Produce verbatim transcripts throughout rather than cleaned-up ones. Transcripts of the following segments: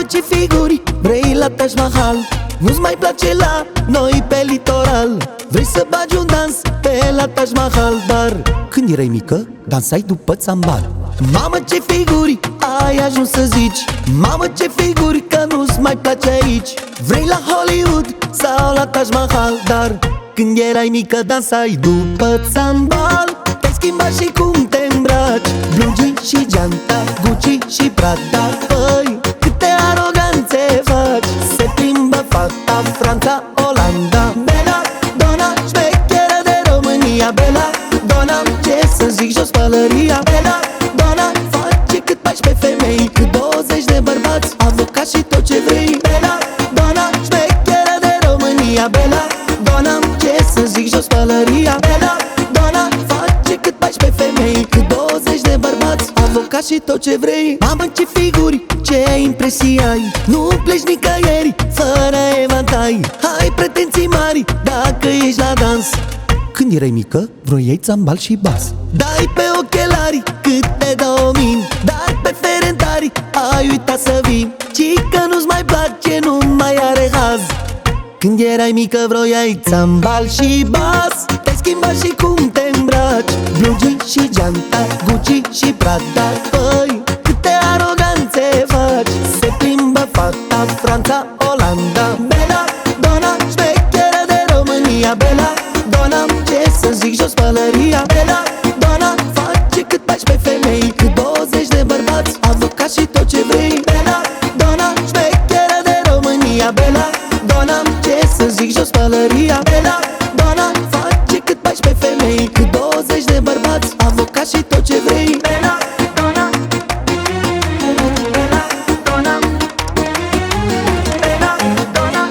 ce figuri vrei la Taj Mahal? Nu-ți mai place la noi pe litoral? Vrei să bagi un dans pe la Taj Mahal? Dar când erai mică, dansai după țambal. Mamă, ce figuri ai ajuns să zici? Mamă, ce figuri că nu-ți mai place aici? Vrei la Hollywood sau la Taj Mahal? Dar când erai mică, dansai după țambal. Te-ai schimbat și cum te îmbraci, blue jeans și geanta, Gucci și Prada. Păi, câte aroganțe faci, se plimbă fata Franța, Olanda. Bella Donna, șmecheră de România. Bella Donna, ce să zic, jos pălăria. Bella Donna, face cât paisprezece femei, cât douăzeci de bărbați, avocat și tot ce vrei. Bella Donna, șmecheră de România. Bella Donna, ce să zic, jos pălăria. Bella Donna, face cât paisprezece femei, cât douăzeci de bărbați, avocat și tot ce vrei. Mamă, ce figuri, ce impresii ai, nu pleci nicăieri fără evantai. Ai pretenții mari dacă ești la dans. Când erai mică, vroiai țambal și bas. Dai pe ochelari cât te domini, dar pe ferentari ai uitat să vii. Ci că nu-ți mai place, nu mai are haz. Când erai mică, vroiai țambal și bas. Te-ai schimbat și cum te îmbraci, blue jeans și geanta, Gucci și Prada. Păi, câte aroganțe faci, se plimbă fata Franța, Olanda. Bella Donna, șmecheră de România. Bella Donna, ce să zic, jos pălăria. Bella Donna, face cât paisprezece femei, cât douăzeci de bărbați, avocat și tot ce vrei. Bella Donna, șmecheră de România. Bella Donna, ce să zic, jos pălăria. Bella Donna, face cât paisprezece femei, cât douăzeci de bărbați, avocat și tot ce vrei. Bella Donna, Bella Donna, Bella Donna,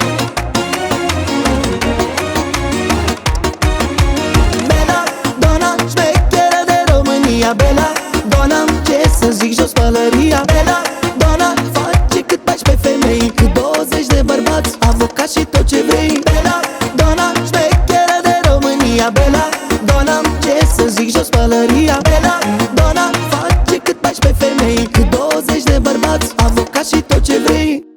Bella Donna, șmecheră de România. Bella Donna, ce să zic, jos pălăria. Bella Donna, face cât paisprezece femei, cât douăzeci de bărbați, avocat și tot ce vrei. Bella Donna, șmecheră de România. Bella Donna, ce să zic, jos pălăria. Bella Donna, face cât paisprezece femei, cât douăzeci de bărbați, avocat și tot ce vrei.